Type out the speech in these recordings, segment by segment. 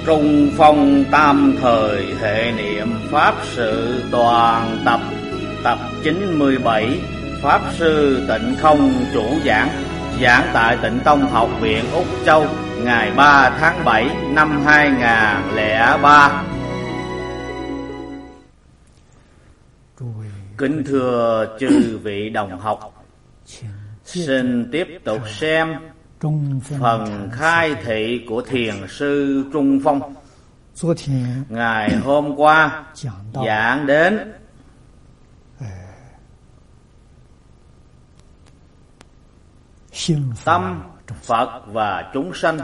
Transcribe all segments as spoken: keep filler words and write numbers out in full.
Trung phong tam thời hệ niệm Pháp sự toàn tập. Tập chín mươi bảy. Pháp sư Tịnh Không chủ giảng. Giảng tại Tịnh Tông Học viện Úc Châu, ngày ba tháng bảy năm hai nghìn không trăm lẻ ba. Kính thưa chư vị đồng học, xin tiếp tục xem phần khai thị của thiền sư Trung Phong. Ngày hôm qua giảng đến tâm Phật và chúng sanh.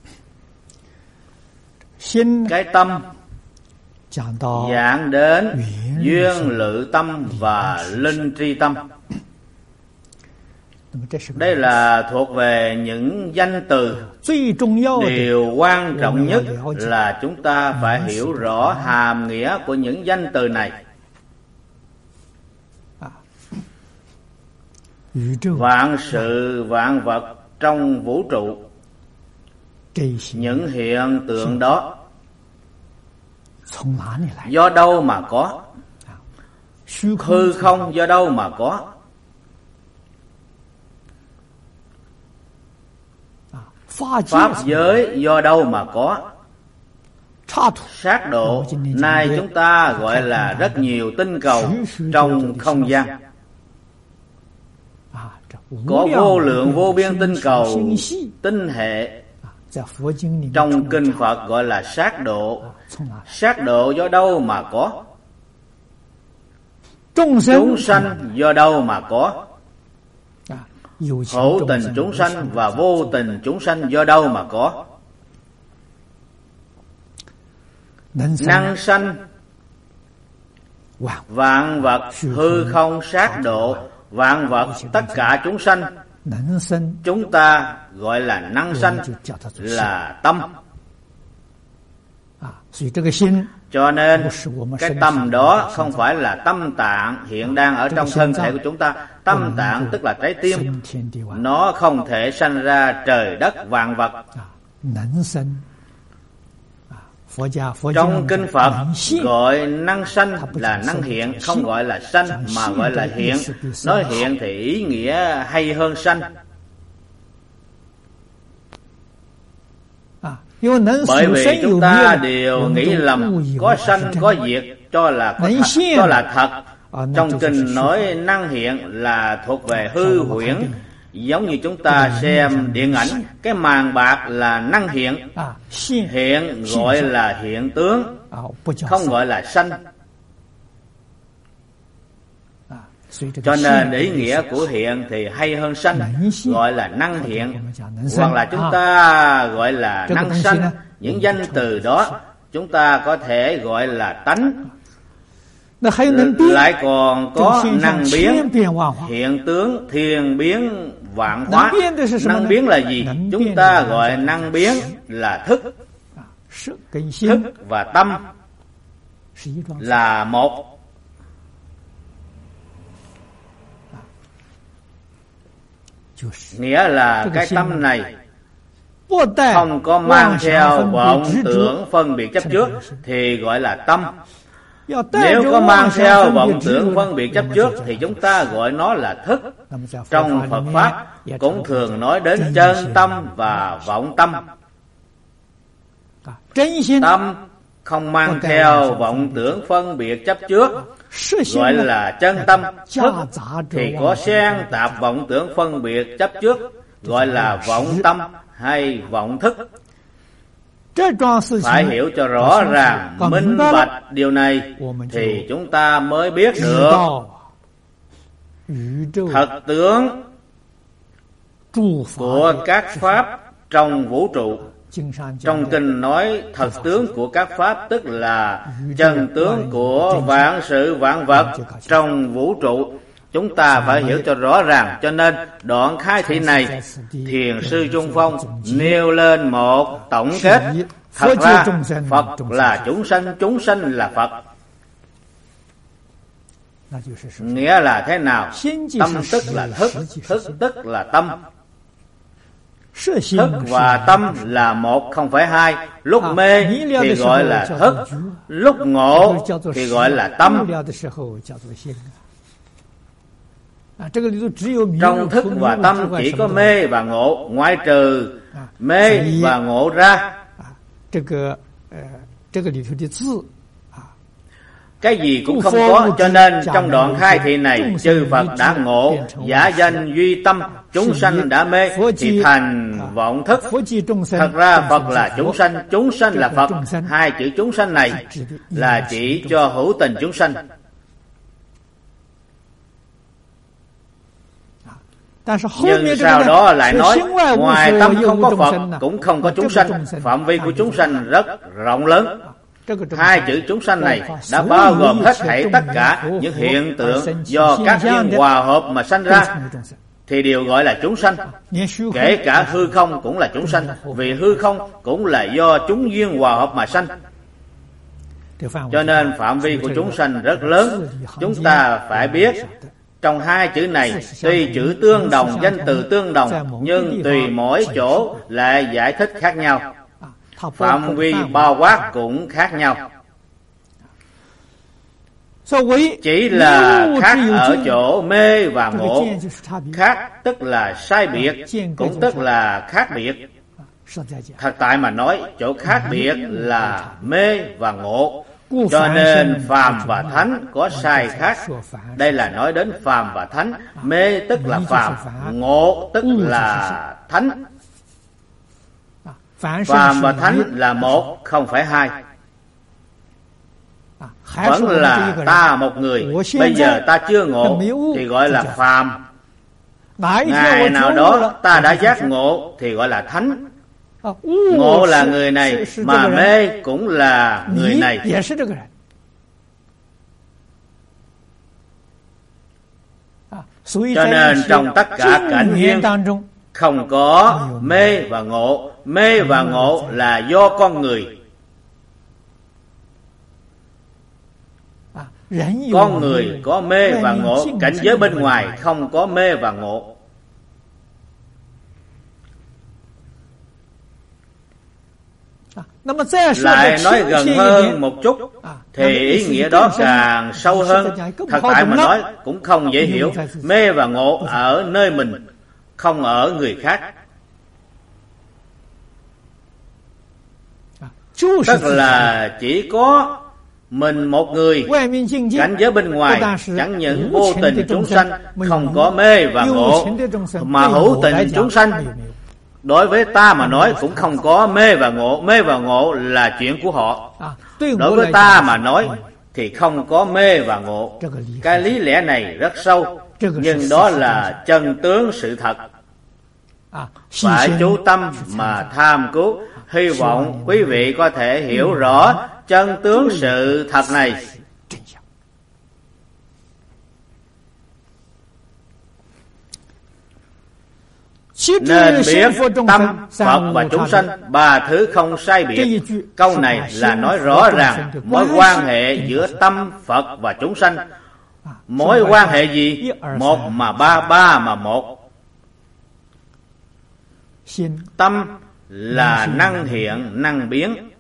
Cái tâm giảng đến duyên lự tâm và linh tri tâm. Đây là thuộc về những danh từ. Điều quan trọng nhất là chúng ta phải hiểu rõ hàm nghĩa của những danh từ này. Vạn sự vạn vật trong vũ trụ, những hiện tượng đó do đâu mà có? Hư không do đâu mà có? Pháp giới do đâu mà có? Sát độ, nay chúng ta gọi là rất nhiều tinh cầu trong không gian. Có vô lượng vô biên tinh cầu, tinh hệ. Trong kinh Phật gọi là sát độ. Sát độ do đâu mà có? Chúng sanh do đâu mà có? Hữu tình chúng sanh và vô tình chúng sanh do đâu mà có? Năng sanh vạn vật, hư không sát độ, vạn vật tất cả chúng sanh, chúng ta gọi là năng sanh, là tâm. Cho nên cái tâm đó không phải là tâm tạng hiện đang ở trong thân thể của chúng ta. Tâm tạng tức là trái tim. Nó không thể sanh ra trời đất vạn vật. Trong kinh Phật gọi năng sanh là năng hiện, không gọi là sanh mà gọi là hiện. Nói hiện thì ý nghĩa hay hơn sanh. Bởi vì chúng ta đều nghĩ lầm có sanh có diệt, cho là có thật, cho là thật. Trong kinh nói năng hiện là thuộc về hư huyễn. Giống như chúng ta xem điện ảnh, cái màn bạc là năng hiện. Hiện gọi là hiện tướng, không gọi là sanh. Cho nên ý nghĩa của hiện thì hay hơn sanh, gọi là năng hiện, hoặc là chúng ta gọi là năng sanh. Những danh từ đó chúng ta có thể gọi là tánh. Lại còn có năng biến, hiện tướng, thiên biến vạn hóa. Năng biến là gì? Chúng ta gọi năng biến là thức. Thức và tâm là một. Nghĩa là cái tâm này không có mang theo vọng tưởng phân biệt chấp trước thì gọi là tâm. Nếu có mang theo vọng tưởng phân biệt chấp trước thì chúng ta gọi nó là thức. Trong Phật Pháp cũng thường nói đến chân tâm và vọng tâm. Tâm không mang theo vọng tưởng phân biệt chấp trước gọi là chân tâm. Thức thì có xen tạp vọng tưởng phân biệt chấp trước gọi là vọng tâm hay vọng thức. Phải hiểu cho rõ ràng, minh bạch điều này thì chúng ta mới biết được thật tướng của các pháp trong vũ trụ. Trong kinh nói thật tướng của các pháp tức là chân tướng của vạn sự vạn vật trong vũ trụ. Chúng ta phải hiểu cho rõ ràng. Cho nên đoạn khai thị này thiền sư Trung Phong nêu lên một tổng kết. Thật ra Phật là chúng sanh, chúng sanh là Phật. Nghĩa là thế nào? Tâm tức là thức, thức tức là tâm. Thức và tâm là một, không phải hai. Lúc mê thì gọi là thức, lúc ngộ thì gọi là tâm. Trong thức và tâm chỉ có mê và ngộ, ngoại trừ mê và ngộ ra. Cái gì cũng không có, cho nên trong đoạn khai thị này, chư Phật đã ngộ, giả danh duy tâm, chúng sanh đã mê thì thành vọng thức. Thật ra Phật là chúng sanh, chúng sanh là Phật. Hai chữ chúng sanh này là chỉ cho hữu tình chúng sanh. Nhưng sau đó lại nói, ngoài tâm không có Phật, cũng không có chúng sanh. Phạm vi của chúng sanh rất rộng lớn. Hai chữ chúng sanh này đã bao gồm hết thảy tất cả những hiện tượng do các duyên hòa hợp mà sanh ra, thì đều gọi là chúng sanh. Kể cả hư không cũng là chúng sanh, vì hư không cũng là do chúng duyên hòa hợp mà sanh. Cho nên phạm vi của chúng sanh rất lớn. Chúng ta phải biết, trong hai chữ này, tuy chữ tương đồng, danh từ tương đồng, nhưng tùy mỗi chỗ lại giải thích khác nhau. Phạm vi bao quát cũng khác nhau. Chỉ là khác ở chỗ mê và ngộ. Khác tức là sai biệt, cũng tức là khác biệt. Thật tại mà nói, chỗ khác biệt là mê và ngộ. Cho nên phàm và thánh có sai khác. Đây là nói đến phàm và thánh. Mê tức là phàm, ngộ tức là thánh. Phàm và thánh là một, không phải hai. Vẫn là ta một người. Bây giờ ta chưa ngộ thì gọi là phàm. Ngày nào đó ta đã giác ngộ thì gọi là thánh. Ngộ là người này, mà mê cũng là người này. Cho nên trong tất cả cảnh duyên không có mê và ngộ. Mê và ngộ là do con người. Con người có mê và ngộ, cảnh giới bên ngoài không có mê và ngộ. Lại nói gần hơn một chút thì ý nghĩa đó càng sâu hơn. Thật tại mà nói cũng không dễ hiểu. Mê và ngộ ở nơi mình, không ở người khác. Tức là chỉ có mình một người. Cảnh giới bên ngoài chẳng những vô tình chúng sanh không có mê và ngộ, mà hữu tình chúng sanh đối với ta mà nói cũng không có mê và ngộ. Mê và ngộ là chuyện của họ. Đối với ta mà nói thì không có mê và ngộ. Cái lý lẽ này rất sâu, nhưng đó là chân tướng sự thật. Phải chú tâm mà tham cứu. Hy vọng quý vị có thể hiểu rõ chân tướng sự thật này. Nên biết tâm, Phật và chúng sanh ba thứ không sai biệt. Câu này là nói rõ ràng mối quan hệ giữa tâm, Phật và chúng sanh. Mối quan hệ gì? Một mà ba, ba mà một. Tâm là năng hiện, năng biến.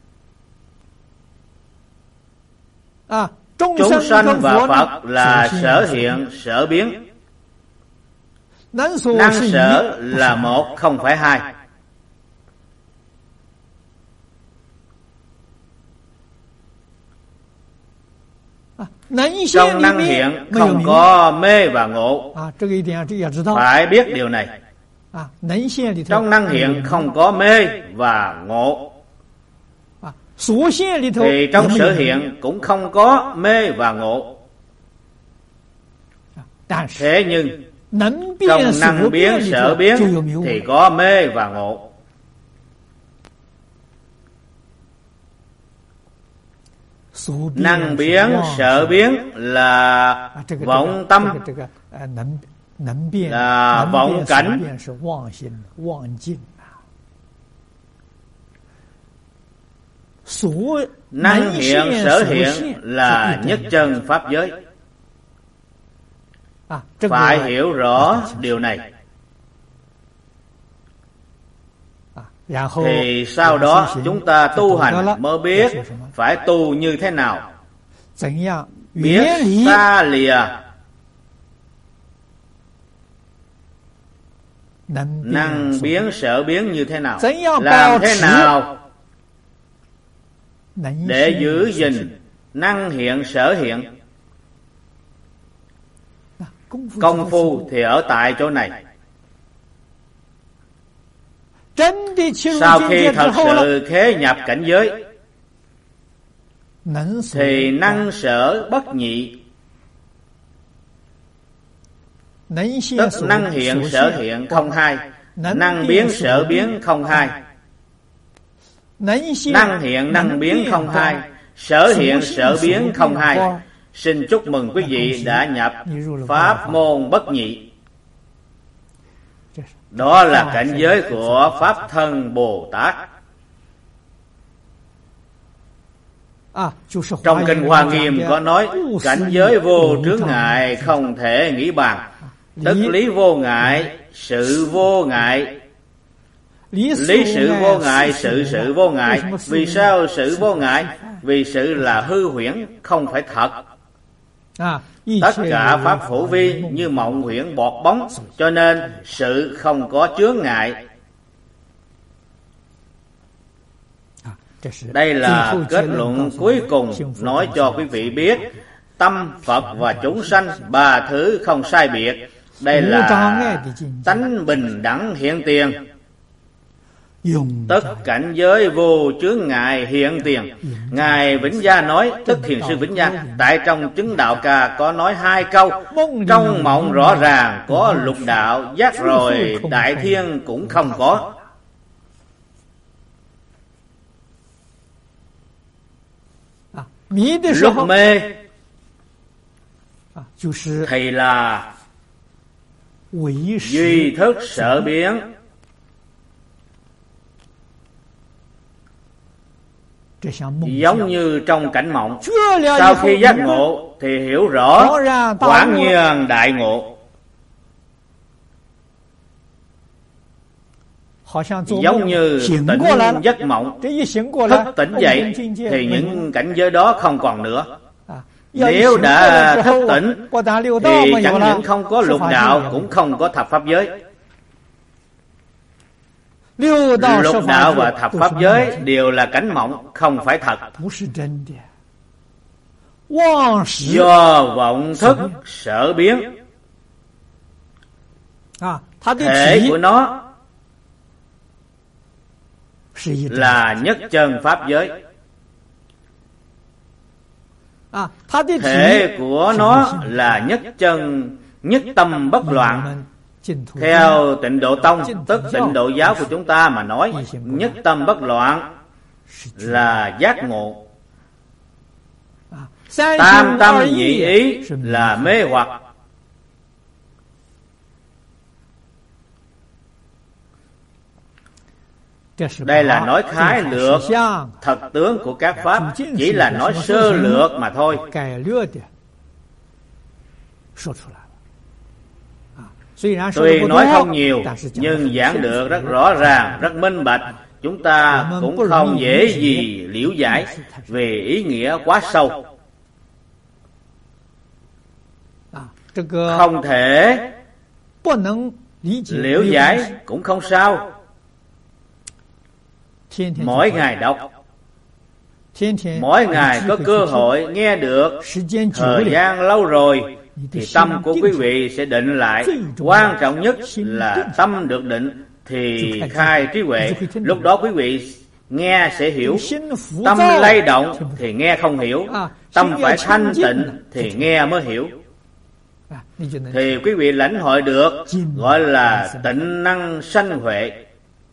Chúng sanh và Phật là sở hiện, sở biến. Năng sở là một, không phải hai. Trong năng hiện không có mê và ngộ. Phải biết điều này. Trong năng hiện không có mê và ngộ, thì trong sở hiện cũng không có mê và ngộ. Thế nhưng trong năng biến sở biến thì có mê và ngộ. Năng biến sở biến là vọng tâm, là vọng cảnh. Năng hiện sở hiện là nhất chân pháp giới. Phải hiểu rõ điều này. thì sau đó chúng ta tu hành mới biết phải tu như thế nào. Biết xa lìa, năng biến sở biến như thế nào, làm thế nào để giữ gìn năng hiện sở hiện. Công phu thì ở tại chỗ này. Sau khi thật sự khế nhập cảnh giới thì năng sở bất nhị, tức năng hiện sở hiện không hai, năng biến sở biến không hai. Năng hiện năng biến không hai, sở hiện sở biến không hai. Xin chúc mừng quý vị đã nhập pháp môn bất nhị. Đó là cảnh giới của Pháp Thân Bồ Tát. Trong Kinh Hoa Nghiêm có nói cảnh giới vô chướng ngại không thể nghĩ bàn, tức lý vô ngại, sự vô ngại. Lý sự vô ngại, sự sự vô ngại. Vì sao sự vô ngại? Vì sự là hư huyễn, không phải thật. Tất cả pháp hữu vi như mộng huyễn bọt bóng, cho nên sự không có chướng ngại. Đây là kết luận cuối cùng nói cho quý vị biết tâm Phật và chúng sanh ba thứ không sai biệt. Đây là tánh bình đẳng hiện tiền, tất cảnh giới vô chướng ngại hiện tiền. Ngài Vĩnh Gia nói, tức Thiền sư Vĩnh Gia, tại trong Chứng Đạo Ca có nói hai câu: trong mộng rõ ràng có lục đạo, giác rồi đại thiên cũng không có. Lúc mê thì là duy thức sở biến. Giống như trong cảnh mộng, sau khi giác ngộ thì hiểu rõ quảng nhiên đại ngộ. Giống như tỉnh giấc mộng, thức tỉnh dậy thì những cảnh giới đó không còn nữa. Nếu đã thức tỉnh thì chẳng những không có lục đạo, cũng không có thập pháp giới. Lục đạo và thập pháp giới đều là cảnh mộng, không phải thật. Do vọng thức sở biến. Thể của nó là nhất chân pháp giới. Thể của nó là nhất chân, nhất tâm bất loạn. Theo Tịnh Độ Tông, tức Tịnh Độ giáo của chúng ta mà nói, nhất tâm bất loạn là giác ngộ. Tam tâm nhị ý là mê hoặc. Đây là nói khái lược thật tướng của các pháp, chỉ là nói sơ lược mà thôi. Tuy nói không nhiều, nhưng giảng được rất rõ ràng, rất minh bạch. Chúng ta cũng không dễ gì liễu giải về ý nghĩa quá sâu. Không thể liễu giải cũng không sao. Mỗi ngày đọc, mỗi ngày có cơ hội nghe được, thời gian lâu rồi thì tâm của quý vị sẽ định lại. Quan trọng nhất là tâm được định thì khai trí huệ. Lúc đó quý vị nghe sẽ hiểu. Tâm lay động thì nghe không hiểu. Tâm phải thanh tịnh thì nghe mới hiểu. Thì quý vị lãnh hội được, gọi là tịnh năng sanh huệ.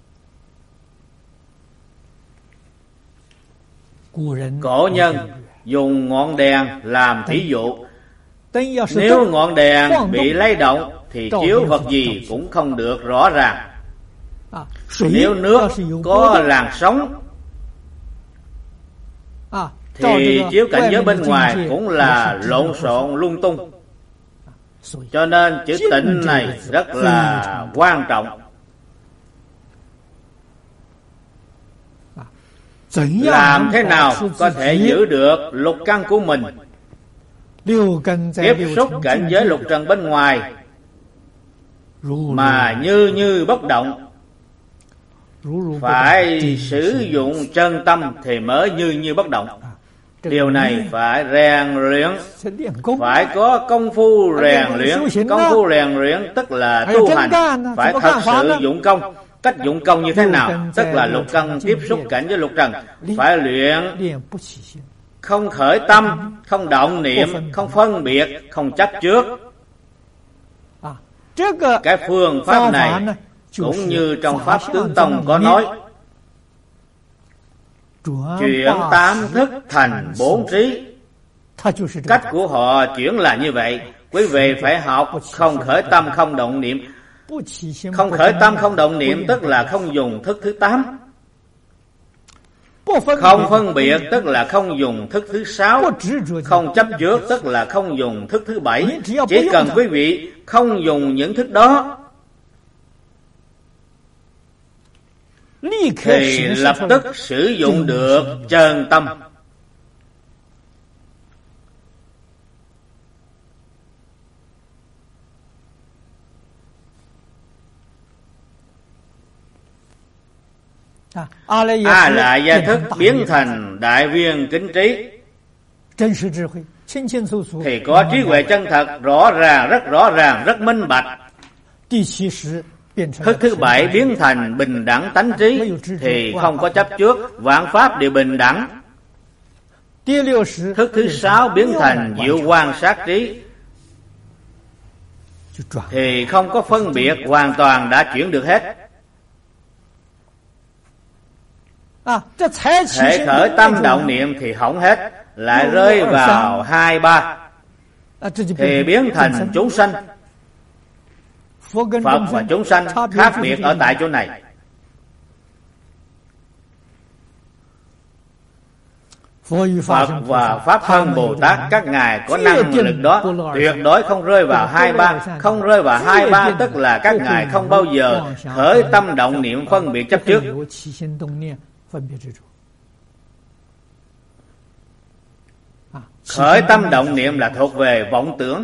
Cổ nhân dùng ngọn đèn làm thí dụ. Nếu ngọn đèn bị lay động thì chiếu vật gì cũng không được rõ ràng. Nếu nước có làn sóng thì chiếu cảnh giới bên ngoài cũng là lộn xộn lung tung. Cho nên chữ tịnh này rất là quan trọng. làm thế nào có thể giữ được lục căn của mình tiếp xúc cảnh giới lục trần bên ngoài mà như như bất động, phải sử dụng chân tâm thì mới như như bất động. Điều này phải rèn luyện, phải có công phu rèn luyện. Công phu rèn luyện tức là tu hành, phải thật sự dụng công. Cách dụng công như thế nào? Tức là lục căn tiếp xúc cảnh với lục trần, phải luyện không khởi tâm, không động niệm, không phân biệt, không chấp trước. Cái phương pháp này cũng như trong Pháp Tướng Tông có nói, chuyển tám thức thành bốn trí. Cách của họ chuyển là như vậy. Quý vị phải học không khởi tâm, không động niệm. Không khởi tâm, không động niệm tức là không dùng thức thứ tám. Không phân biệt tức là không dùng thức thứ sáu. Không chấp trước tức là không dùng thức thứ bảy. Chỉ cần quý vị không dùng những thức đó thì lập tức sử dụng được chân tâm. A lại gia thức biến thành đại viên kính trí, thì có trí huệ chân thật, rõ ràng, rất rõ ràng, rất minh bạch. Thức thứ bảy biến thành bình đẳng tánh trí, thì không có chấp trước, vạn pháp đều bình đẳng. Thức thứ sáu biến thành diệu quan sát trí, thì không có phân biệt, hoàn toàn đã chuyển được hết. Thể khởi tâm động niệm thì hỏng hết, lại rơi vào hai ba, thì biến thành chúng sanh. Phật và chúng sanh khác biệt ở tại chỗ này. Phật và Pháp Thân Bồ Tát các ngài có năng lực đó, tuyệt đối không rơi vào hai ba. Không rơi vào hai ba tức là các ngài không bao giờ khởi tâm động niệm phân biệt chấp trước. Khởi tâm động niệm là thuộc về vọng tưởng.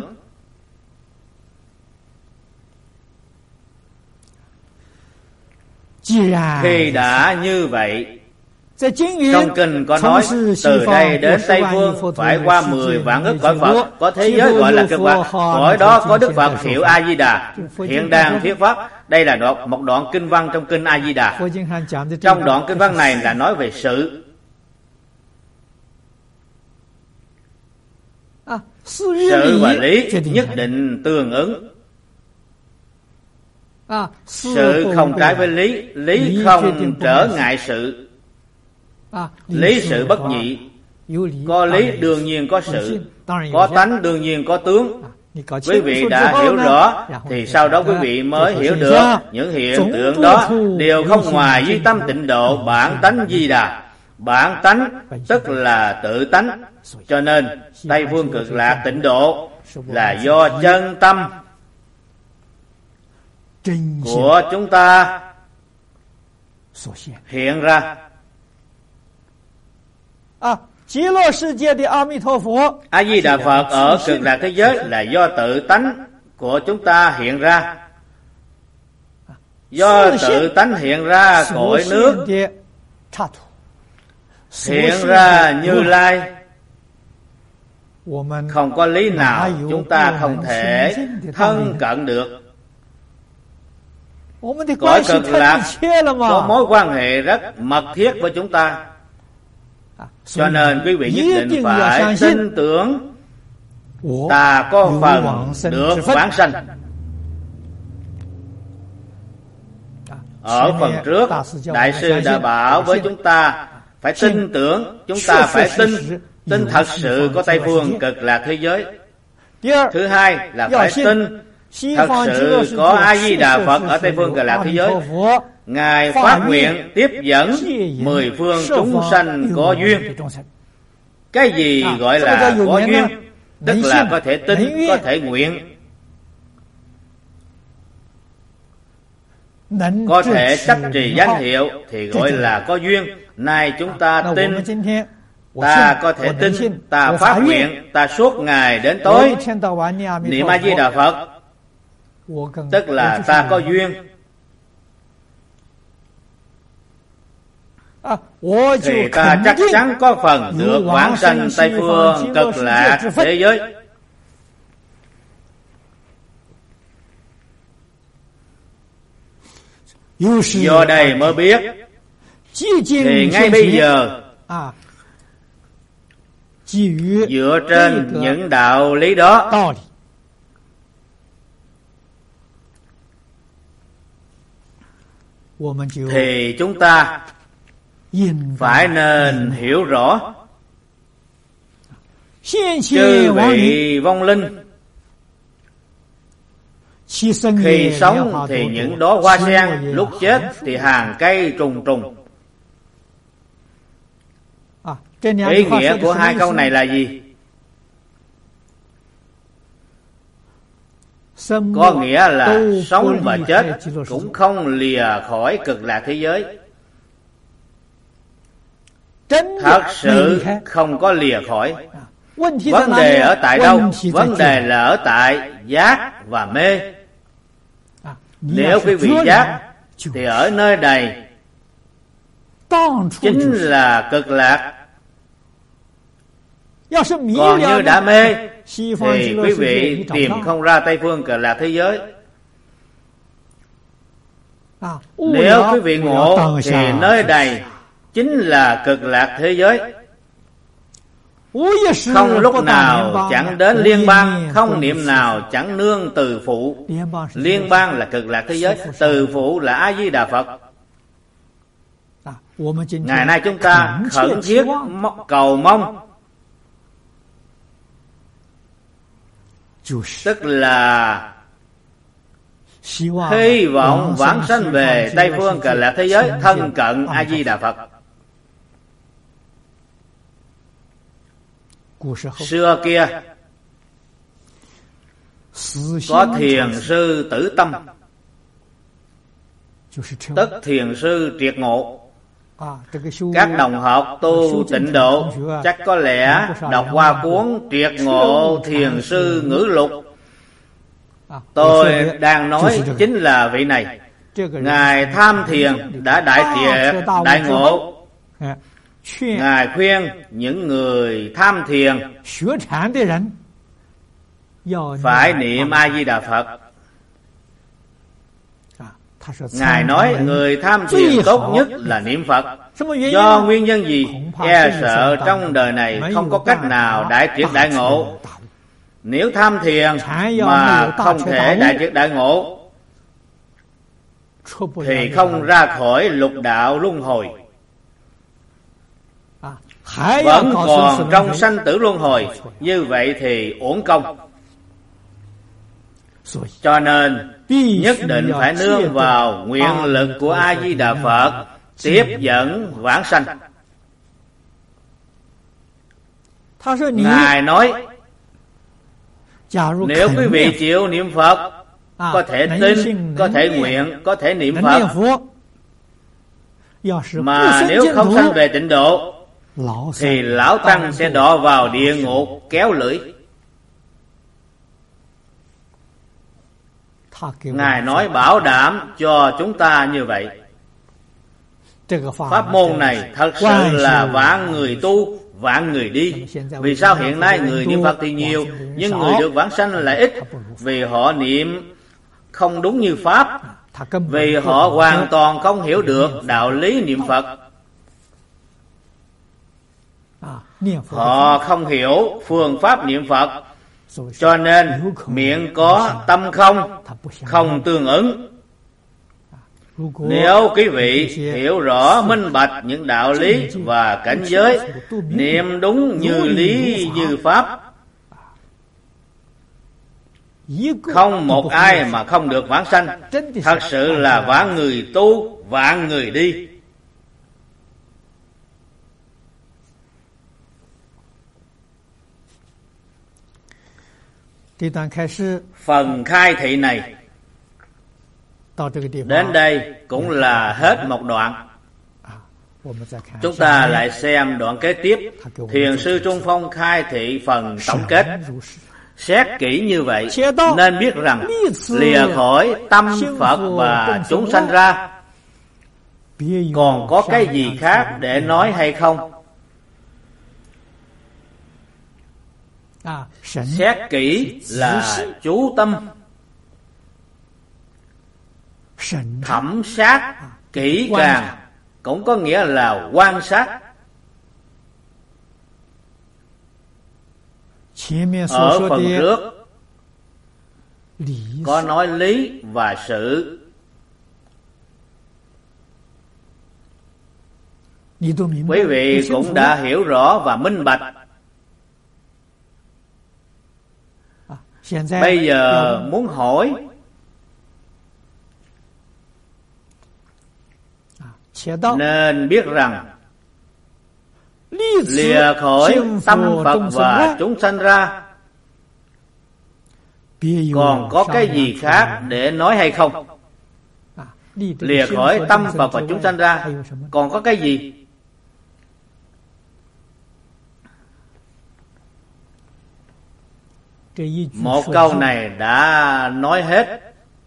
Khi đã như vậy, trong kinh có nói từ đây đến Tây Phương phải qua mười vạn ức cõi Phật, có thế giới gọi là cực lạc. Cõi đó có Đức Phật hiệu A Di Đà, hiện đang thuyết pháp. Đây là đoạn, một đoạn kinh văn trong kinh A Di Đà. Trong đoạn kinh văn này là nói về sự. Sự và lý nhất định tương ứng. Sự không trái với lý, lý không trở ngại sự. Lý sự bất nhị. Có lý đương nhiên có sự, có tánh đương nhiên có tướng. Quý vị đã hiểu rõ thì sau đó quý vị mới hiểu được những hiện tượng đó đều không ngoài duy tâm tịnh độ bản tánh Di Đà. Bản tánh tức là tự tánh. Cho nên Tây Phương Cực Lạc tịnh độ là do chân tâm của chúng ta hiện ra. A Di Đà Phật ở Cực Lạc thế giới là do tự tánh của chúng ta hiện ra. Do tự tánh hiện ra cõi nước, hiện ra Như Lai. Không có lý nào chúng ta không thể thân cận được. Cõi Cực Lạc có mối quan hệ rất mật thiết với chúng ta. Cho nên quý vị nhất định phải tin tưởng ta có phần được vãng sanh. Ở phần trước, Đại sư đã bảo với chúng ta phải tin tưởng, chúng ta phải tin, tin thật sự có Tây Phương Cực Lạc thế giới. Thứ hai là phải tin thật sự có A Di Đà Phật ở Tây Phương Cực Lạc thế giới. Ngài phát nguyện tiếp dẫn mười phương chúng sanh có duyên. Cái gì gọi là có duyên? Tức là có thể tin, có thể nguyện. có thể chấp trì danh hiệu thì gọi là có duyên. Nay chúng ta tin, ta có thể tin, ta phát nguyện, ta suốt ngày đến tối niệm A Di Đà Phật, tức là ta có duyên. Thì ta chắc chắn có phần được vãng sanh Tây Phương Cực Lạc thế giới. Do đây mới biết, thì ngay bây giờ dựa trên những đạo lý đó, thì chúng ta phải nên hiểu rõ chư vị vong linh khi sống thì những đóa hoa sen, lúc chết thì hàng cây trùng trùng. Ý nghĩa của hai câu này là gì? Có nghĩa là sống và chết cũng không lìa khỏi Cực Lạc thế giới. Thật sự không có lìa khỏi. Vấn đề ở tại đâu? Vấn đề là ở tại giác và mê. Nếu quý vị giác thì ở nơi này chính là Cực Lạc. Còn như đã mê thì quý vị tìm không ra Tây Phương Cực Lạc thế giới. Nếu quý vị ngộ thì nơi này chính là Cực Lạc thế giới. Không lúc nào chẳng đến liên bang, không niệm nào chẳng nương từ phụ. Liên bang là Cực Lạc thế giới, từ phụ là A Di Đà Phật. Ngày nay chúng ta khẩn thiết cầu mong, tức là hy vọng vãng sanh về Tây Phương Cực Lạc thế giới, thân cận A Di Đà Phật. Xưa kia có thiền sư Tử Tâm, tức thiền sư triệt ngộ. Các đồng học tu tịnh độ chắc có lẽ đọc qua cuốn Triệt Ngộ Thiền Sư Ngữ Lục. Tôi đang nói chính là vị này. Ngài tham thiền đã đại triệt đại ngộ. Ngài khuyên những người tham thiền phải niệm A Di Đà Phật. Ngài nói người tham thiền tốt nhất là niệm Phật. Do nguyên nhân gì? E sợ trong đời này không có cách nào đại triệt đại ngộ. Nếu tham thiền mà không thể đại triệt đại ngộ thì không ra khỏi lục đạo luân hồi, vẫn còn trong sanh tử luân hồi. Như vậy thì uổng công. Cho nên nhất định phải nương vào nguyện lực của A Di Đà Phật tiếp dẫn vãng sanh. Ngài nói nếu quý vị chịu niệm Phật, có thể tin, có thể nguyện, có thể niệm Phật, mà nếu không sanh về tịnh độ thì lão tăng sẽ đọa vào địa ngục kéo lưỡi. Ngài nói bảo đảm cho chúng ta như vậy. Pháp môn này thật sự là vạn người tu, vạn người đi. Vì sao hiện nay người niệm Phật thì nhiều, nhưng người được vãng sanh lại ít? Vì họ niệm không đúng như Pháp, vì họ hoàn toàn không hiểu được đạo lý niệm Phật. Họ không hiểu phương pháp niệm Phật, cho nên miệng có tâm không, không tương ứng. Nếu quý vị hiểu rõ minh bạch những đạo lý và cảnh giới, niệm đúng như lý như pháp, không một ai mà không được vãng sanh. Thật sự là vạn người tu, vạn người đi. Phần khai thị này Đến đây cũng là hết một đoạn. Chúng ta lại xem đoạn kế tiếp. Thiền sư Trung Phong khai thị phần tổng kết. Xét kỹ như vậy nên biết rằng lìa khỏi tâm Phật và chúng sanh ra, còn có cái gì khác để nói hay không? Xét kỹ là chú tâm, thẩm sát kỹ càng, cũng có nghĩa là quan sát. Ở phần trước có nói lý và sự. Quý vị cũng đã hiểu rõ và minh bạch. Bây giờ muốn hỏi, nên biết rằng lìa khỏi tâm Phật và chúng sanh ra, còn có cái gì khác để nói hay không? Lìa khỏi tâm Phật và chúng sanh ra, còn có cái gì? Một câu này đã nói hết.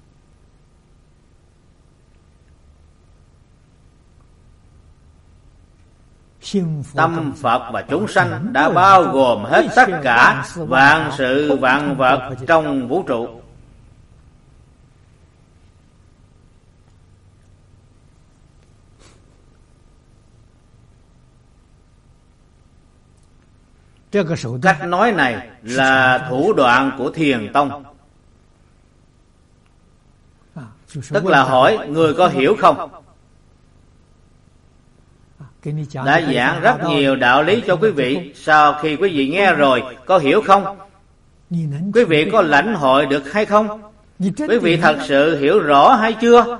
Tâm Phật và chúng sanh đã bao gồm hết tất cả vạn sự vạn vật trong vũ trụ. Cách nói này là thủ đoạn của Thiền Tông. Tức là hỏi người có hiểu không? Đã giảng rất nhiều đạo lý cho quý vị. Sau khi quý vị nghe rồi, có hiểu không? Quý vị có lãnh hội được hay không? Quý vị thật sự hiểu rõ hay chưa?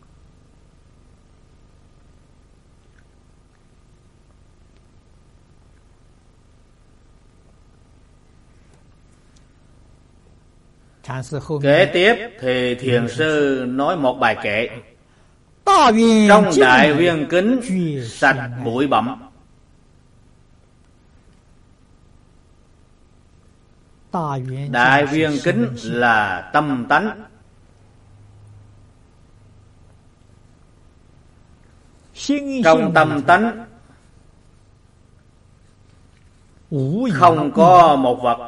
Kế tiếp thì Thiền sư nói một bài kệ. Trong đại viên kính sạch bụi bặm. Đại viên kính là tâm tánh. Trong tâm tánh không có một vật.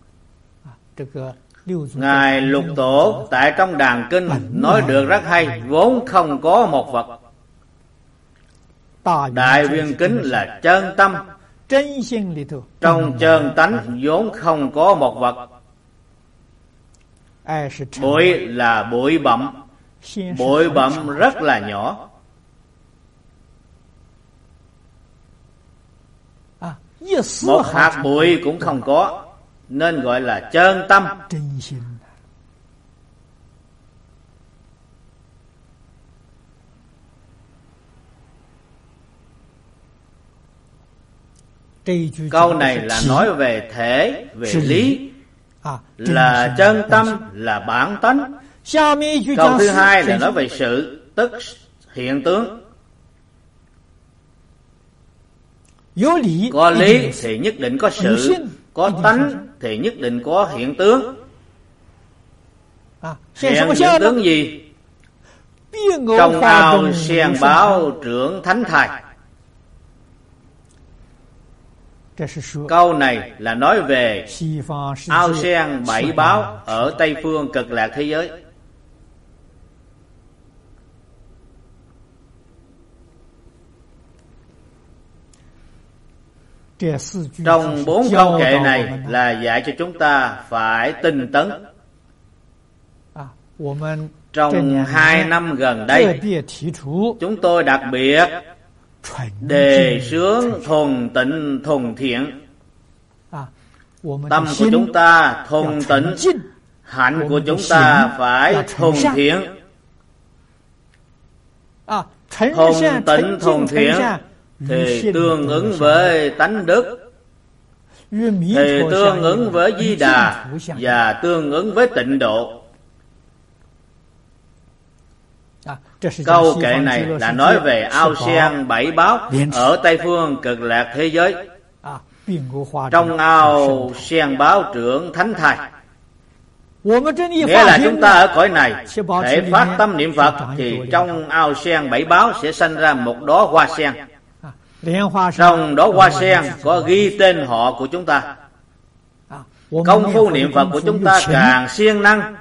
Ngài Lục Tổ tại trong Đàn Kinh nói được rất hay. Vốn không có một vật. Đại viên kính là chân tâm. Trong chân tánh vốn không có một vật. Bụi là bụi bặm. Bụi bặm rất là nhỏ. Một hạt bụi cũng không có, nên gọi là chân tâm. Câu này là nói về thể, về lý, là chân tâm, là bản tánh. Câu thứ hai là nói về sự, tức hiện tướng. Có lý thì nhất định có sự, có tánh thì nhất định có hiện tướng. Hiện hiện tướng gì? Trong ao sen báo trưởng thánh thai. Câu này là nói về ao sen bảy báo ở Tây phương Cực Lạc thế giới. Trong bốn câu kệ này là dạy cho chúng ta phải tinh tấn. Trong hai năm gần đây, chúng tôi đặc biệt đề xướng thuần tịnh thuần thiện. Tâm của chúng ta thuần tịnh, hạnh của chúng ta phải thuần thiện. Thuần tịnh thuần thiện thì tương ứng với tánh đức, thì tương ứng với Di Đà, và tương ứng với tịnh độ. Câu kệ này là nói về ao sen bảy báo ở Tây phương cực lạc thế giới. Trong ao sen báo trưởng thánh thai, nghĩa là chúng ta ở cõi này thể phát tâm niệm Phật, thì trong ao sen bảy báo sẽ sanh ra một đóa hoa sen. Trong đó hoa sen có ghi tên họ của chúng ta. Công phu niệm Phật của chúng ta càng siêng năng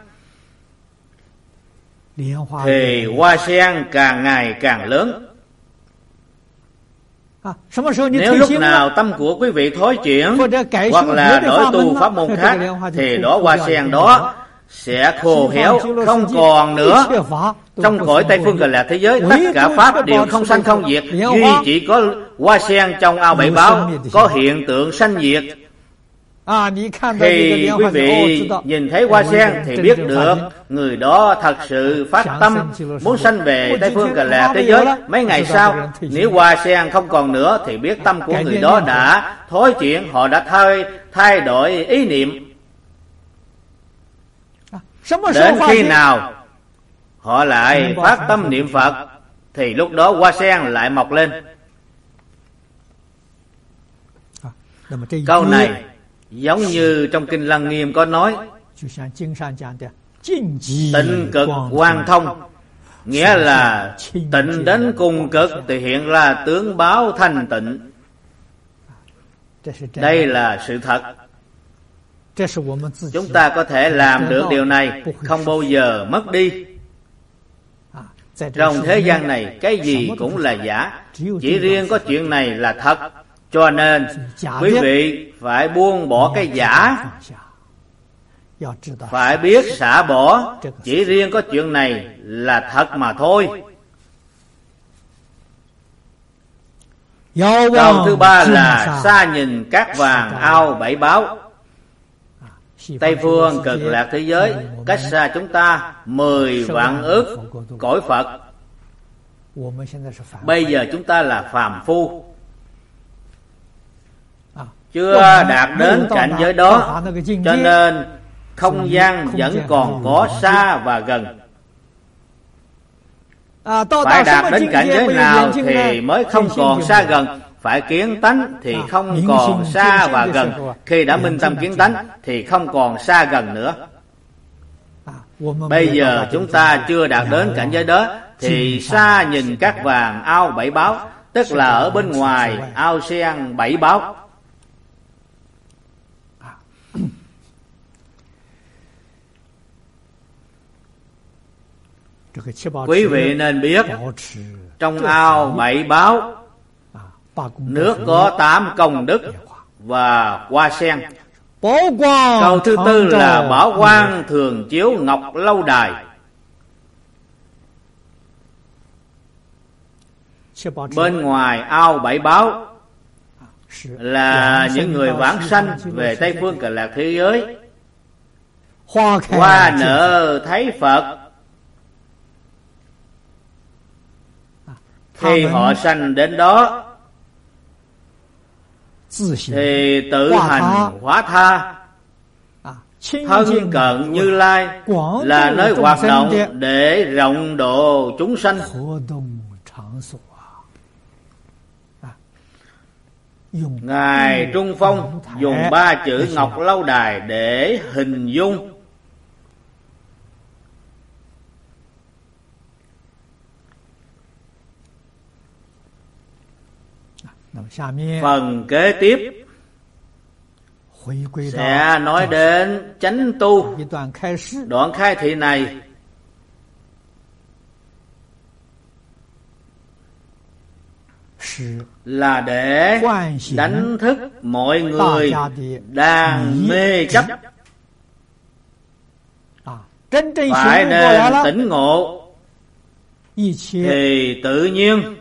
thì hoa sen càng ngày càng lớn. Nếu lúc nào tâm của quý vị thối chuyển hoặc là đổi tu pháp môn khác, thì đó hoa sen đó sẽ khô héo không còn nữa. Trong cõi Tây phương cực lạc thế giới, tất cả pháp đều không sanh không diệt, duy chỉ có hoa sen trong ao bảy báo có hiện tượng sanh diệt. Khi quý vị nhìn thấy hoa sen thì biết được người đó thật sự phát tâm muốn sanh về Tây phương cực lạc thế giới. Mấy ngày sau, nếu hoa sen không còn nữa thì biết tâm của người đó đã thối chuyển, họ đã thay thay đổi ý niệm. Đến khi nào họ lại phát tâm niệm Phật thì lúc đó hoa sen lại mọc lên. Câu này giống như trong Kinh Lăng Nghiêm có nói, tịnh cực quan thông, nghĩa là tịnh đến cùng cực thì hiện ra tướng báo thanh tịnh. Đây là sự thật. Chúng ta có thể làm được điều này, không bao giờ mất đi. Trong thế gian này, cái gì cũng là giả, chỉ riêng có chuyện này là thật. Cho nên quý vị phải buông bỏ cái giả, phải biết xả bỏ, chỉ riêng có chuyện này là thật mà thôi. Câu thứ ba là xa nhìn cát vàng ao bảy báo. Tây phương cực lạc thế giới cách xa chúng ta mười vạn ức cõi Phật. Bây giờ chúng ta là phàm phu, chưa đạt đến cảnh giới đó, cho nên không gian vẫn còn có xa và gần. Phải đạt đến cảnh giới nào thì mới không còn xa gần. Phải kiến tánh thì không còn xa và gần. Khi đã minh tâm kiến tánh thì không còn xa gần nữa. Bây giờ chúng ta chưa đạt đến cảnh giới đó, thì xa nhìn cát vàng ao bảy báo, tức là ở bên ngoài ao sen bảy báo. Quý vị nên biết, trong ao bảy báo nước có tám công đức và hoa sen. Câu thứ tư là bảo quang thường chiếu ngọc lâu đài. Bên ngoài ao bảy báo là những người vãng sanh về Tây phương cực lạc thế giới. Hoa nở thấy Phật, khi họ sanh đến đó thì tự hành hóa tha, thân cận Như Lai, là nơi hoạt động để rộng độ chúng sanh. Ngài Trung Phong dùng ba chữ ngọc lâu đài để hình dung. Phần kế tiếp sẽ nói đến chánh tu. Đoạn khai thị này là để đánh thức mọi người đang mê chấp, phải nên tỉnh ngộ thì tự nhiên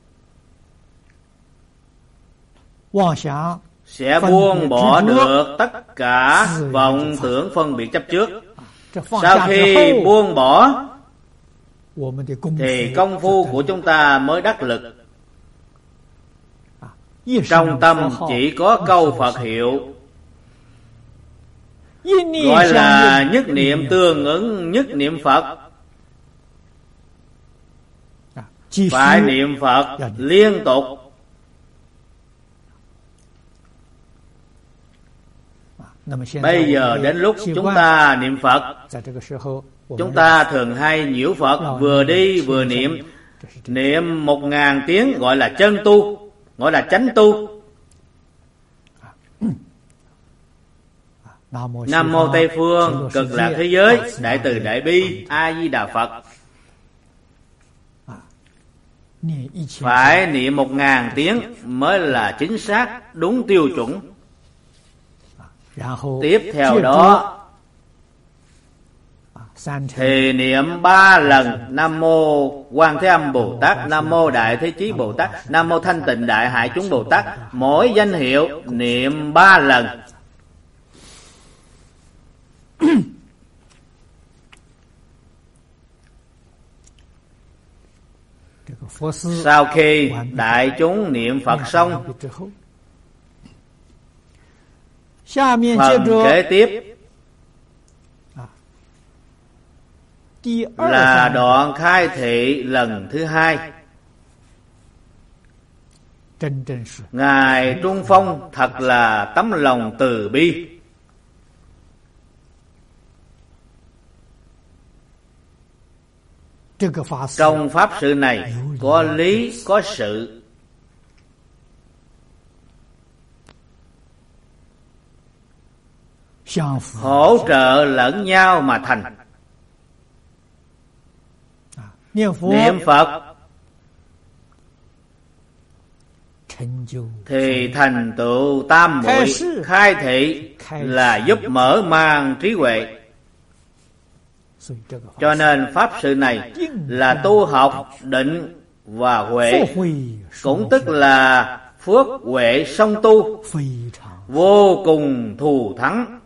sẽ buông bỏ được tất cả vọng tưởng phân biệt chấp trước. Sau khi buông bỏ thì công phu của chúng ta mới đắc lực. Trong tâm chỉ có câu Phật hiệu, gọi là nhất niệm tương ứng nhất niệm Phật. phải niệm Phật liên tục. Bây giờ đến lúc chúng ta niệm Phật, chúng ta thường hay nhiễu Phật, vừa đi vừa niệm. Niệm một ngàn tiếng gọi là chân tu, gọi là chánh tu. Nam mô Tây phương cực lạc thế giới, đại từ đại bi A Di Đà Phật. Phải niệm một ngàn tiếng mới là chính xác, đúng tiêu chuẩn. Tiếp theo đó thì niệm ba lần Nam mô Quan Thế Âm Bồ Tát, Nam mô Đại Thế Chí Bồ Tát, Nam mô Thanh Tịnh Đại Hải Chúng Bồ Tát. Mỗi danh hiệu niệm ba lần. Sau khi đại chúng niệm Phật xong, phần kế tiếp là đoạn khai thị lần thứ hai. Ngài Trung Phong thật là tấm lòng từ bi. Trong pháp sự này có lý có sự. Hỗ trợ lẫn nhau mà thành. Niệm Phật thì thành tựu tam muội. Khai thị là giúp mở mang trí huệ. Cho nên pháp sự này là tu học định và huệ, cũng tức là phước huệ song tu, vô cùng thù thắng.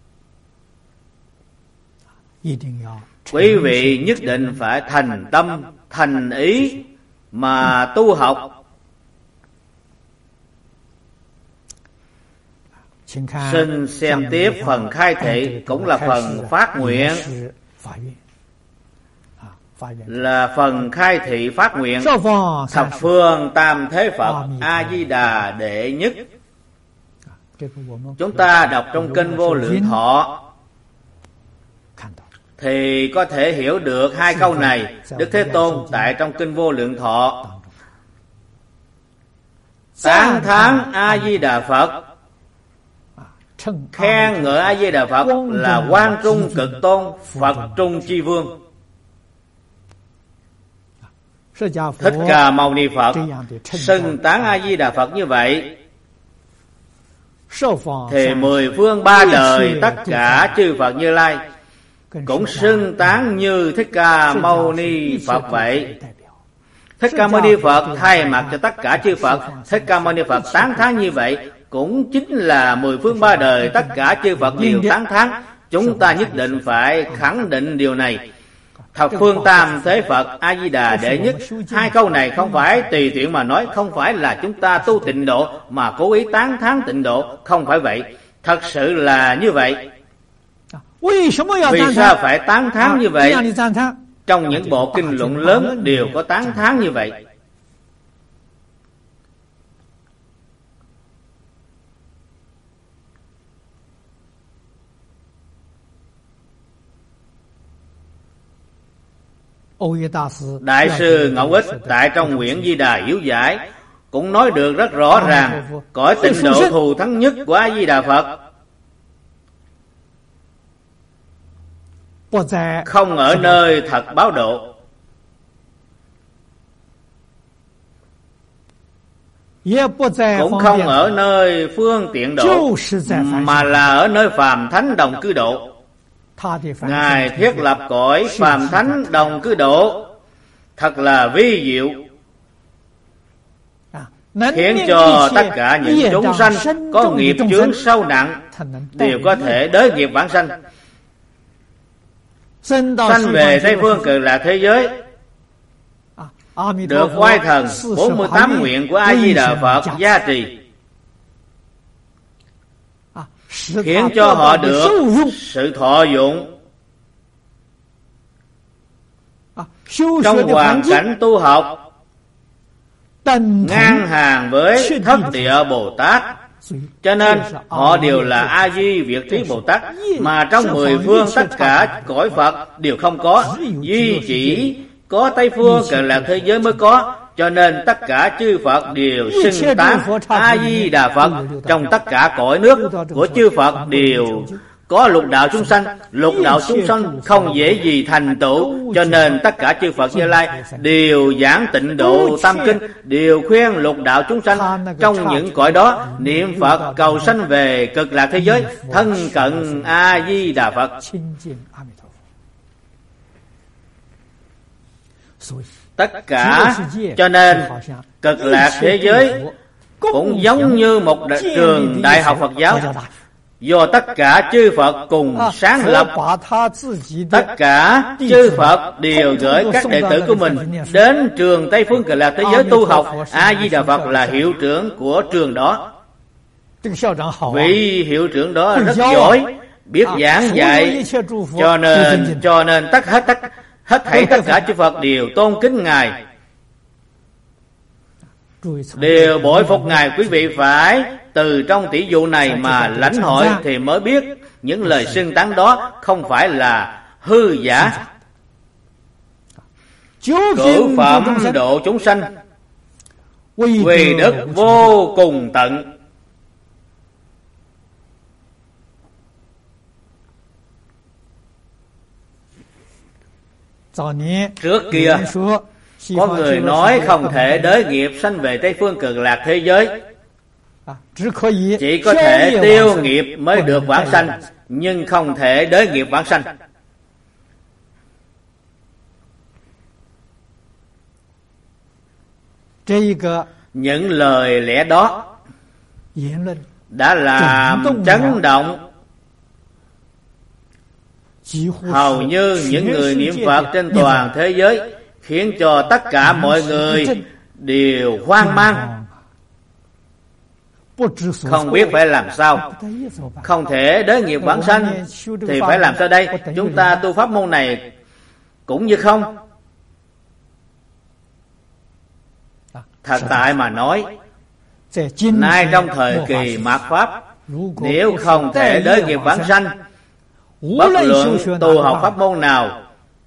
Quý vị nhất định phải thành tâm, thành ý mà tu học. Xin xem tiếp phần khai thị, cũng là phần phát nguyện, là phần khai thị phát nguyện. Thập phương tam thế Phật A Di Đà đệ nhất. Chúng ta đọc trong kinh Vô Lượng Thọ thì có thể hiểu được hai câu này. Đức Thế Tôn tại trong kinh Vô Lượng Thọ tán thán A Di Đà Phật, khen ngợi A Di Đà Phật là Quang Trung Cực Tôn, Phật Trung Chi Vương. Thích Ca Mâu Ni Phật xưng tán A Di Đà Phật như vậy, thì mười phương ba đời tất cả chư Phật Như Lai cũng xưng tán như Thích Ca Mâu Ni Phật vậy. Thích Ca Mâu Ni Phật thay mặt cho tất cả chư Phật, Thích Ca Mâu Ni Phật tán thán như vậy, cũng chính là mười phương ba đời tất cả chư Phật đều tán thán. Chúng ta nhất định phải khẳng định điều này. Thập phương tam thế Phật A Di Đà đệ nhất, hai câu này không phải tùy tiện mà nói, không phải là chúng ta tu tịnh độ mà cố ý tán thán tịnh độ, không phải vậy. Thật sự là như vậy. Vì sao phải tán thán như vậy? Trong những bộ kinh luận lớn đều có tán thán như vậy. Đại sư Ngẫu Ích tại trong Nguyện Di Đà Yếu Giải cũng nói được rất rõ ràng, cõi tịnh độ thù thắng nhất của A Di Đà Phật không ở nơi thật báo độ, cũng không ở nơi phương tiện độ, mà là ở nơi phàm thánh đồng cư độ. Ngài thiết lập cõi phàm thánh đồng cư độ thật là vi diệu, khiến cho tất cả những chúng sanh có nghiệp chướng sâu nặng đều có thể đới nghiệp vãng sanh, sanh về Tây phương Cực Lạc thế giới, được oai thần bốn mươi tám nguyện của A Di Đà Phật gia trì, khiến cho họ được sự thọ dụng trong hoàn cảnh tu học ngang hàng với Thất Địa Bồ Tát. Cho nên họ đều là A Di Việt Thí Bồ Tát, mà trong mười phương tất cả cõi Phật đều không có, duy chỉ có Tây Phương Cực Lạc thế giới mới có. Cho nên tất cả chư Phật đều xưng tán A Di Đà Phật. Trong tất cả cõi nước của chư Phật đều có lục đạo chúng sanh. Lục đạo chúng sanh không dễ gì thành tựu, cho nên tất cả chư Phật Như Lai đều giảng Tịnh Độ Tam Kinh, đều khuyên lục đạo chúng sanh trong những cõi đó niệm Phật cầu sanh về Cực Lạc thế giới, thân cận A Di Đà Phật. Tất cả, cho nên Cực Lạc thế giới cũng giống như một trường đại học Phật giáo, do tất cả chư Phật cùng sáng lập. Tất cả chư Phật đều gửi các đệ tử của mình đến trường Tây Phương Cực Lạc thế giới tu học. A Di Đà Phật là hiệu trưởng của trường đó. Vị hiệu trưởng đó rất giỏi, biết giảng dạy, cho nên cho nên tất hết tất hết thảy tất cả chư Phật đều tôn kính Ngài, đều bội phục Ngài. Quý vị phải từ trong tỷ dụ này mà lãnh hội thì mới biết những lời xưng tán đó không phải là hư giả. Cửu phẩm độ chúng sanh, vì đức vô cùng tận. Trước kia có người nói không thể đới nghiệp sanh về Tây Phương Cực Lạc thế giới, chỉ có thể tiêu nghiệp mới được vãng sanh, nhưng không thể đới nghiệp vãng sanh. Những lời lẽ đó đã làm chấn động hầu như những người niệm Phật trên toàn thế giới, khiến cho tất cả mọi người đều hoang mang, không biết phải làm sao. Không thể đới nghiệp vãng sanh thì phải làm sao đây? Chúng ta tu pháp môn này cũng như không. Thật tại mà nói, nay trong thời kỳ mạt Pháp, nếu không thể đới nghiệp vãng sanh, bất luận tu học pháp môn nào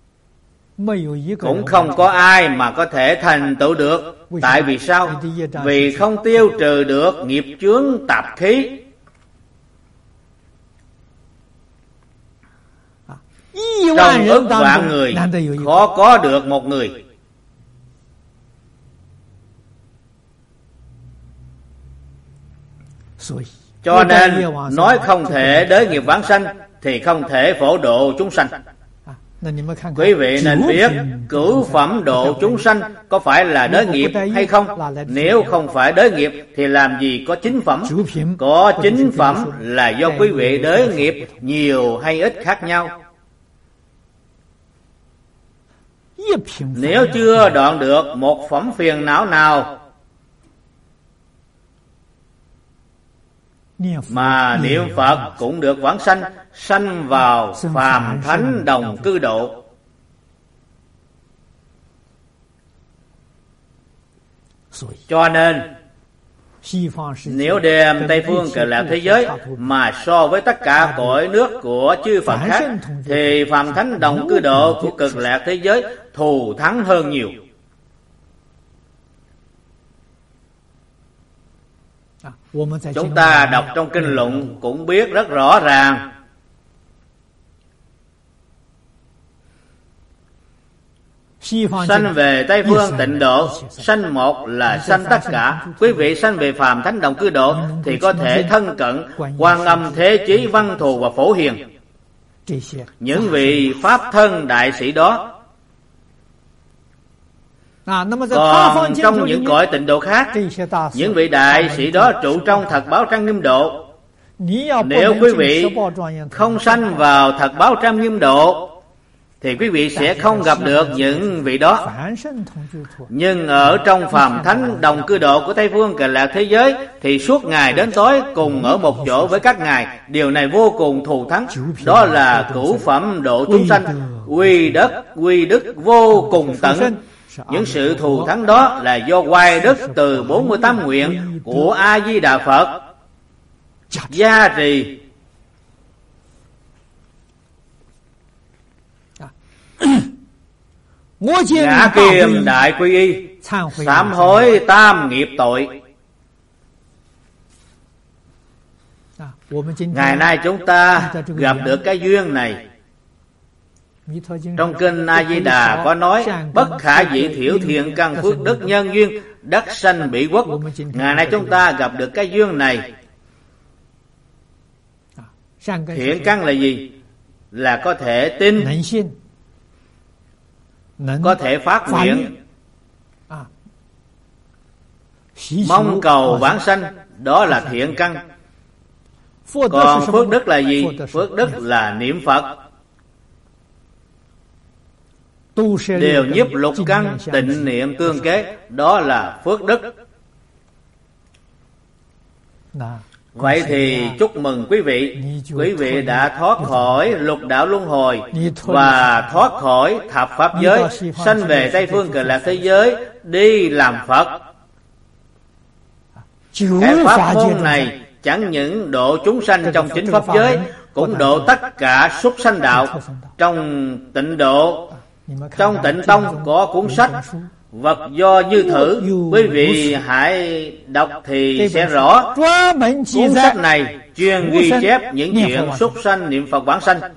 cũng không có ai mà có thể thành tựu được. Tại vì sao? Vì không tiêu trừ được nghiệp chướng tạp khí. Trong ức vạn người khó có được một người. Cho nên nói không thể đới nghiệp vãng sanh thì không thể phổ độ chúng sanh. Quý vị nên biết cửu phẩm độ chúng sanh có phải là đới nghiệp hay không? Nếu không phải đới nghiệp thì làm gì có chính phẩm? Có chính phẩm là do quý vị đới nghiệp nhiều hay ít khác nhau. Nếu chưa đoạn được một phẩm phiền não nào mà niệm Phật cũng được vãng sanh, sanh vào phàm thánh đồng cư độ. Cho nên nếu đem Tây Phương Cực Lạc thế giới mà so với tất cả cõi nước của chư Phật khác, thì phàm thánh đồng cư độ của Cực Lạc thế giới thù thắng hơn nhiều. Chúng ta đọc trong kinh luận cũng biết rất rõ ràng. Sanh về Tây Phương Tịnh Độ, sanh một là sanh tất cả. Quý vị sanh về phàm thánh đồng cư độ thì có thể thân cận Quan Âm, Thế Chí, Văn Thù và Phổ Hiền. Những vị pháp thân đại sĩ đó. Còn trong những cõi tịnh độ khác, những vị đại sĩ đó trụ trong thật báo trang nghiêm độ. Nếu quý vị không sanh vào thật báo trang nghiêm độ thì quý vị sẽ không gặp được những vị đó. Nhưng ở trong phàm thánh đồng cư độ của Tây Phương Cực Lạc thế giới thì suốt ngày đến tối cùng ở một chỗ với các ngài. Điều này vô cùng thù thắng. Đó là cửu phẩm độ chúng sanh, quy đất quy đức vô cùng tận. Những sự thù thắng đó là do oai đức từ bốn mươi tám nguyện của A Di Đà Phật gia trì. Ngã Kiềm Đại Quy Y, sám hối tam nghiệp tội. Ngày nay chúng ta gặp được cái duyên này. Trong kinh A Di Đà có nói bất khả dĩ thiểu thiện căn phước đức nhân duyên đắc sanh bỉ quốc. Ngày nay chúng ta gặp được cái duyên này. Thiện căn là gì? Là có thể tin, có thể phát nguyện, mong cầu vãng sanh, đó là thiện căn. Còn phước đức là gì? Phước đức là niệm Phật, đều nhiếp lục căn, tịnh niệm tương kế, đó là phước đức. Vậy thì chúc mừng quý vị, quý vị đã thoát khỏi lục đạo luân hồi và thoát khỏi thập pháp giới, sanh về Tây Phương Cực Lạc thế giới đi làm Phật. Cái pháp môn này chẳng những độ chúng sanh trong chính pháp giới, cũng độ tất cả súc sanh đạo. Trong Tịnh Độ, trong Tịnh Tông có cuốn sách Vật Do Như Thử, quý vị hãy đọc thì sẽ rõ. Cuốn sách này chuyên ghi chép những chuyện súc sanh niệm Phật vãng sanh,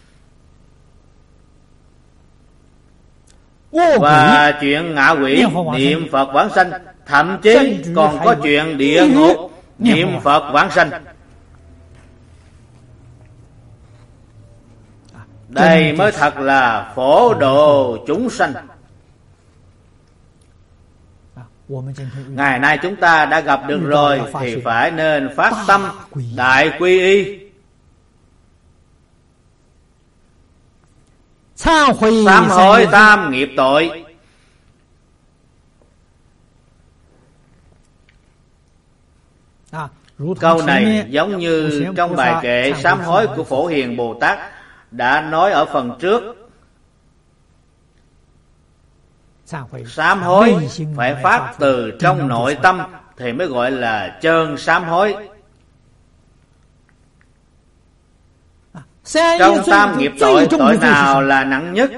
và chuyện ngạ quỷ niệm Phật vãng sanh, thậm chí còn có chuyện địa ngục niệm Phật vãng sanh. Đây mới thật là phổ độ chúng sanh. Ngày nay chúng ta đã gặp được rồi thì phải nên phát tâm đại quy y, sám hối tam nghiệp tội. Câu này giống như trong bài kệ sám hối của Phổ Hiền Bồ Tát đã nói ở phần trước. Sám hối phải phát từ trong nội tâm thì mới gọi là chân sám hối. Trong tam nghiệp tội, tội nào là nặng nhất?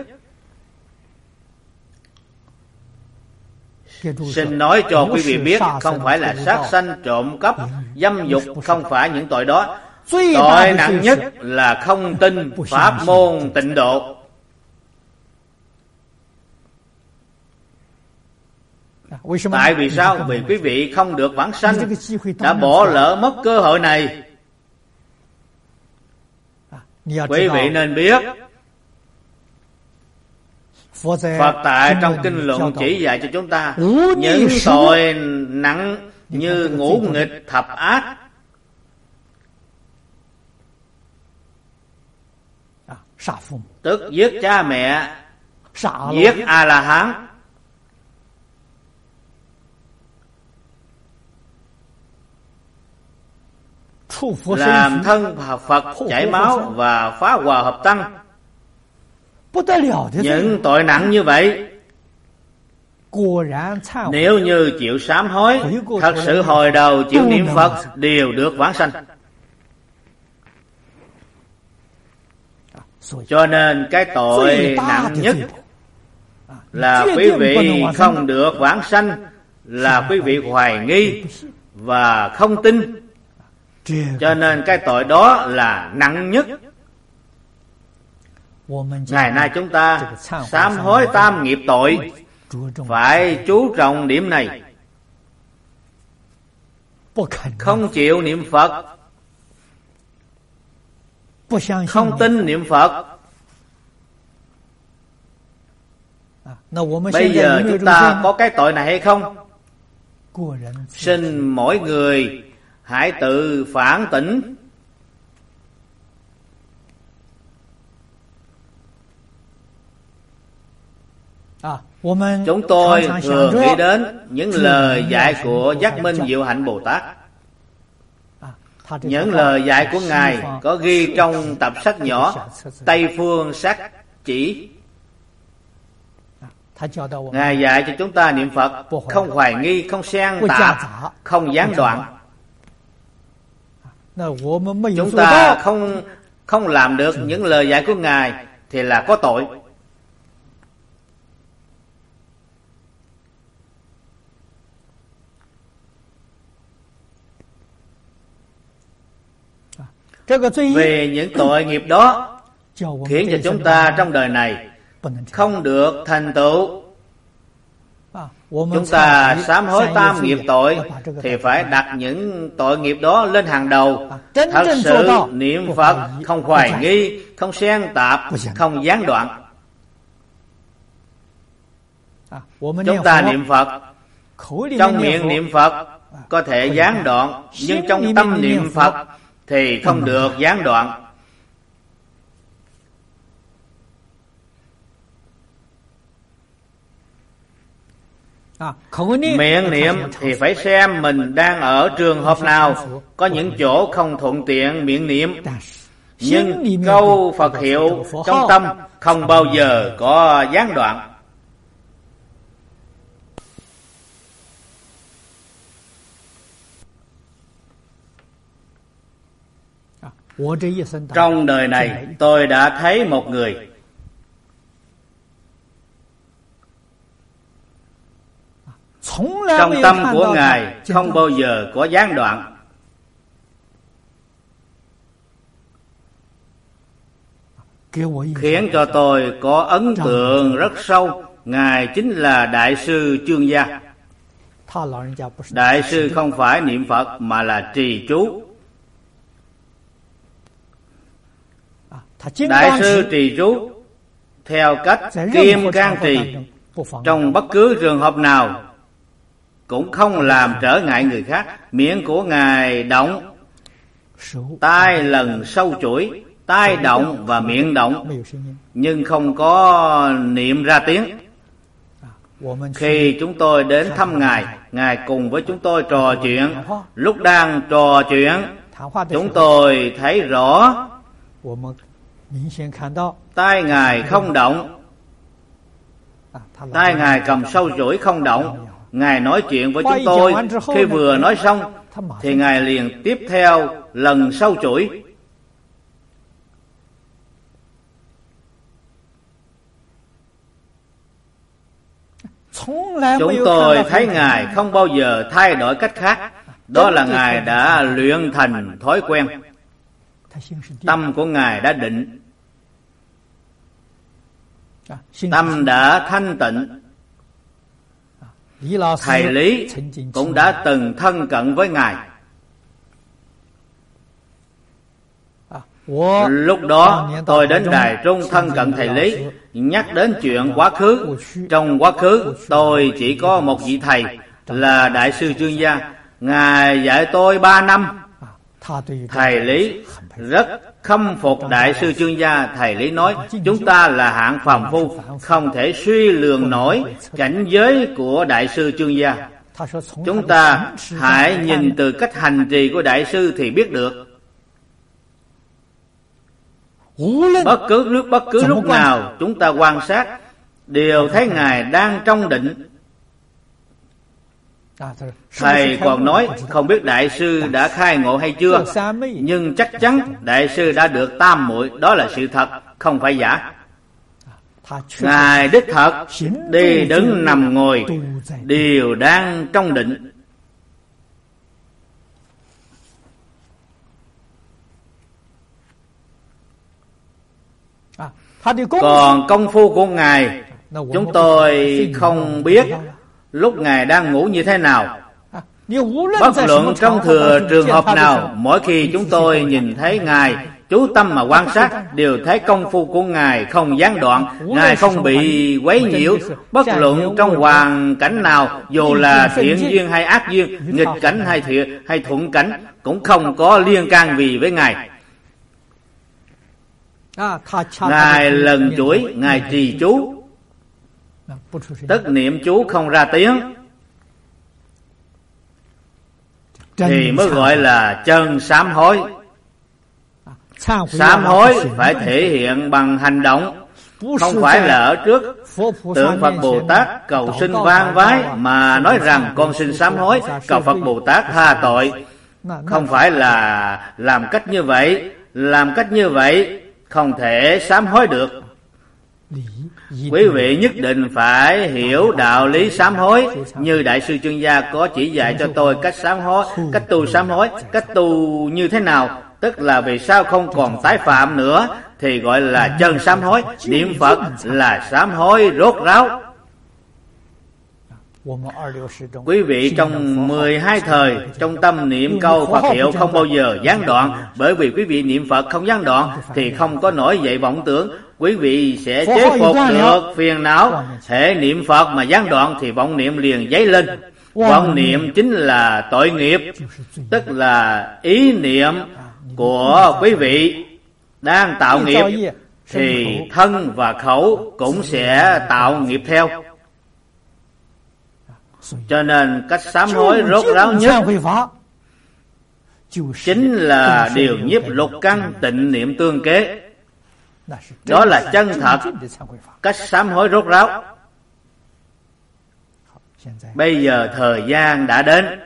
Xin nói cho quý vị biết, không phải là sát sanh, trộm cắp, dâm dục, không phải những tội đó. Tội nặng nhất là không tin pháp môn tịnh độ. Tại vì sao? Vì quý vị không được vãng sanh, đã bỏ lỡ mất cơ hội này. Quý vị nên biết, Phật tại trong kinh luận chỉ dạy cho chúng ta những tội nặng như ngũ nghịch thập ác, tức giết cha mẹ, giết A-la-hán, làm thân Phật chảy máu và phá hòa hợp tăng. Những tội nặng như vậy, nếu như chịu sám hối, thật sự hồi đầu chịu niệm Phật, đều được vãng sanh. Cho nên cái tội nặng nhất là quý vị không được vãng sanh, là quý vị hoài nghi và không tin. Cho nên cái tội đó là nặng nhất. Ngày nay chúng ta sám hối tam nghiệp tội, phải chú trọng điểm này. Không chịu niệm Phật, không tin niệm Phật. Bây giờ chúng ta có cái tội này hay không? Xin mỗi người hãy tự phản tỉnh. Chúng tôi thường nghĩ đến những lời dạy của Giác Minh Diệu Hạnh Bồ Tát. Những lời dạy của Ngài có ghi trong tập sách nhỏ Tây Phương Sát Chỉ. Ngài dạy cho chúng ta niệm Phật không hoài nghi, không xen tạp, không gián đoạn. Chúng ta không không làm được những lời dạy của Ngài thì là có tội. Vì những tội nghiệp đó khiến cho chúng ta trong đời này không được thành tựu. Chúng ta sám hối tam nghiệp tội thì phải đặt những tội nghiệp đó lên hàng đầu. Thật sự niệm Phật không hoài nghi, không xen tạp, không gián đoạn. Chúng ta niệm Phật, trong miệng niệm Phật có thể gián đoạn, nhưng trong tâm niệm Phật thì không được gián đoạn. Miệng niệm thì phải xem mình đang ở trường hợp nào. Có những chỗ không thuận tiện miệng niệm, nhưng câu Phật hiệu trong tâm không bao giờ có gián đoạn. Trong đời này tôi đã thấy một người trong tâm của Ngài không bao giờ có gián đoạn. Khiến cho tôi có ấn tượng rất sâu. Ngài chính là Đại sư Chương Gia. Đại sư không phải niệm Phật mà là trì chú. Đại sư trì chú theo cách kim can trì, trong bất cứ trường hợp nào cũng không làm trở ngại người khác. Miệng của Ngài động, tai lần sâu chuỗi, tai động và miệng động, nhưng không có niệm ra tiếng. Khi chúng tôi đến thăm Ngài, Ngài cùng với chúng tôi trò chuyện. Lúc đang trò chuyện, chúng tôi thấy rõ tai Ngài không động, tai Ngài cầm sâu chuỗi không động. Ngài nói chuyện với chúng tôi, khi vừa nói xong thì Ngài liền tiếp theo lần sâu chuỗi. Chúng tôi thấy Ngài không bao giờ thay đổi cách khác. Đó là Ngài đã luyện thành thói quen. Tâm của Ngài đã định, tâm đã thanh tịnh. Thầy Lý cũng đã từng thân cận với Ngài. Lúc đó tôi đến Đài Trung thân cận thầy Lý, nhắc đến chuyện quá khứ. Trong quá khứ tôi chỉ có một vị thầy là Đại sư Chương Gia. Ngài dạy tôi ba năm. Thầy Lý rất khâm phục Đại sư Chương Gia. Thầy Lý nói chúng ta là hạng phàm phu, không thể suy lường nổi cảnh giới của Đại sư Chương Gia. Chúng ta hãy nhìn từ cách hành trì của Đại sư thì biết được. Bất cứ lúc bất cứ lúc nào chúng ta quan sát đều thấy Ngài đang trong định. Thầy còn nói không biết Đại sư đã khai ngộ hay chưa, nhưng chắc chắn Đại sư đã được tam muội. Đó là sự thật, không phải giả. Ngài đích thật đi đứng nằm ngồi đều đang trong định. Còn công phu của Ngài chúng tôi không biết lúc Ngài đang ngủ như thế nào. Bất luận trong thừa trường hợp nào, mỗi khi chúng tôi nhìn thấy Ngài chú tâm mà quan sát, đều thấy công phu của Ngài không gián đoạn. Ngài không bị quấy nhiễu. Bất luận trong hoàn cảnh nào, dù là thiện duyên hay ác duyên, nghịch cảnh hay thiện hay thuận cảnh, cũng không có liên can gì với Ngài. Ngài lần chuỗi, Ngài trì chú, tức niệm chú không ra tiếng, thì mới gọi là chân sám hối. Sám hối phải thể hiện bằng hành động, không phải là ở trước Tượng Phật Bồ Tát cầu xin van vái mà nói rằng con xin sám hối, cầu Phật Bồ Tát tha tội. Không phải là làm cách như vậy, làm cách như vậy không thể sám hối được. Quý vị nhất định phải hiểu đạo lý sám hối, như Đại sư Chuyên Gia có chỉ dạy cho tôi cách sám hối, cách tu sám hối, cách tu như thế nào, tức là vì sao không còn tái phạm nữa thì gọi là chân sám hối. Niệm Phật là sám hối rốt ráo. Quý vị trong mười hai thời, trong tâm niệm câu Phật hiệu không bao giờ gián đoạn, bởi vì quý vị niệm Phật không gián đoạn thì không có nổi dậy vọng tưởng. Quý vị sẽ chế phục được phiền não. Hễ niệm Phật mà gián đoạn thì vọng niệm liền dấy lên. Vọng niệm chính là tội nghiệp, tức là ý niệm của quý vị đang tạo nghiệp thì thân và khẩu cũng sẽ tạo nghiệp theo. Cho nên cách sám hối rốt ráo nhất chính là điều nhiếp lục căn tịnh niệm tương kế. Đó là chân thật cách sám hối rốt ráo. Bây giờ thời gian đã đến,